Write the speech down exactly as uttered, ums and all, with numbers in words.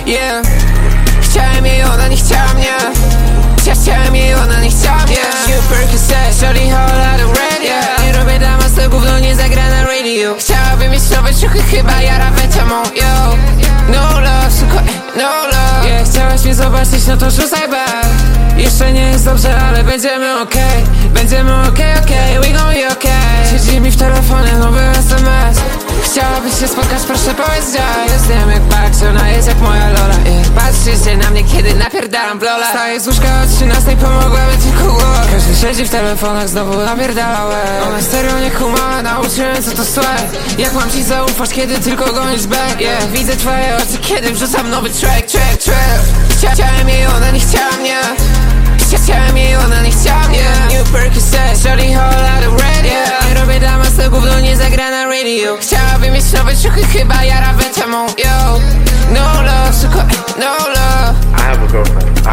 Yeah. Chciałem jej, ona nie chciała mnie. Ja chciałem jej, ona nie chciała mnie. New Percocet, shorty whole lot of red, yeah. Nie robię dla was to gówno, nie zagra na radio. Chciałabym mieć nowe ciuchy, chyba jara wetamą, yo. No love, suko, no love. Yeah, chciałaś mnie zobaczyć, no to rzucaj back. Jeszcze nie jest dobrze, ale będziemy okej okay. Będziemy okej, okay, okej, okay. We gon' be okej okay. Siedzi mi w telefonie, nowy S M S. Chciałabyś się spotkać, proszę powiedz ja. Jestem jak Pax, ona jest jak moja Lola, yeah. Patrzcie na mnie, kiedy napierdalam w lola. Staję z łóżka o trzynastej, pomogłaby tylko głowa. Każdy siedzi w telefonach, znowu napierdala łeb. Ona serio nie kumała, nauczyłem co to sweat. Jak mam ci zaufać, kiedy tylko gonisz back, yeah. Widzę twoje oczy, kiedy wrzucam nowy track, track, track. Chcia Chciałem jej, ona nie chciała mnie. Chciałem jej, ona nie chciała mnie. New Percocet, shorty whole lot of red, yeah. Nie robię dla was to gówno, nie zagra na radio. Chciałabym mieć nowe ciuchy, chyba jara wetamą, yo. No love, suko, no love. I have a girlfriend.